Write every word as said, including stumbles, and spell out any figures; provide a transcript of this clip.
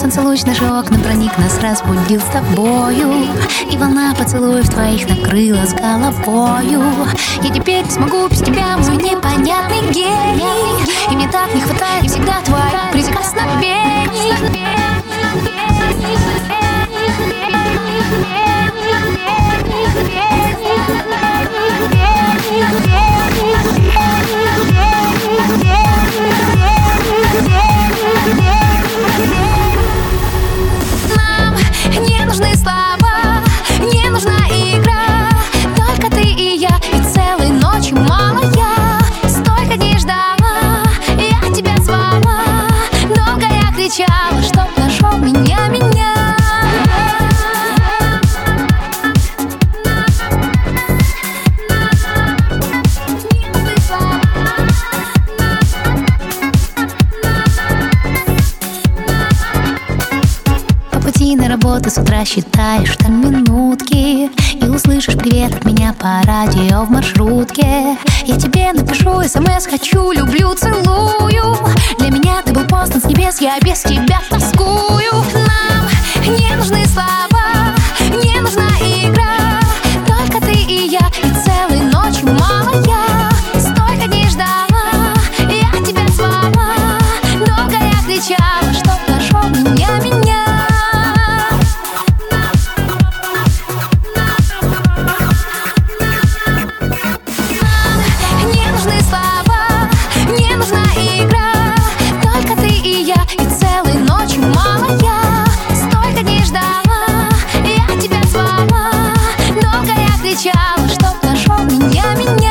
Солнцелуч наши окна проник, нас разбудил с тобою, и волна поцелуев твоих накрыла с головою. Я теперь не смогу без тебя, мой непонятный гений, и мне так не хватает всегда твоих прикосновений. Нам не нужны слова, не нужна игра, только ты и я, и целой ночью мало я. Столько дней ждала, я тебя звала, долго я кричала, чтоб нашел меня, меня. На работу с утра считаешь там минутки, и услышишь привет от меня по радио в маршрутке. Я тебе напишу смс, хочу, люблю, целую. Для меня ты был послан с небес, я без тебя тоскую. Нам не нужны слова, не нужна игра, только ты и я, и целой ночью мало я. Столько дней ждала, я тебя звала, долго я кричала, чтоб нашел меня, меня. Чтоб нашел меня, меня.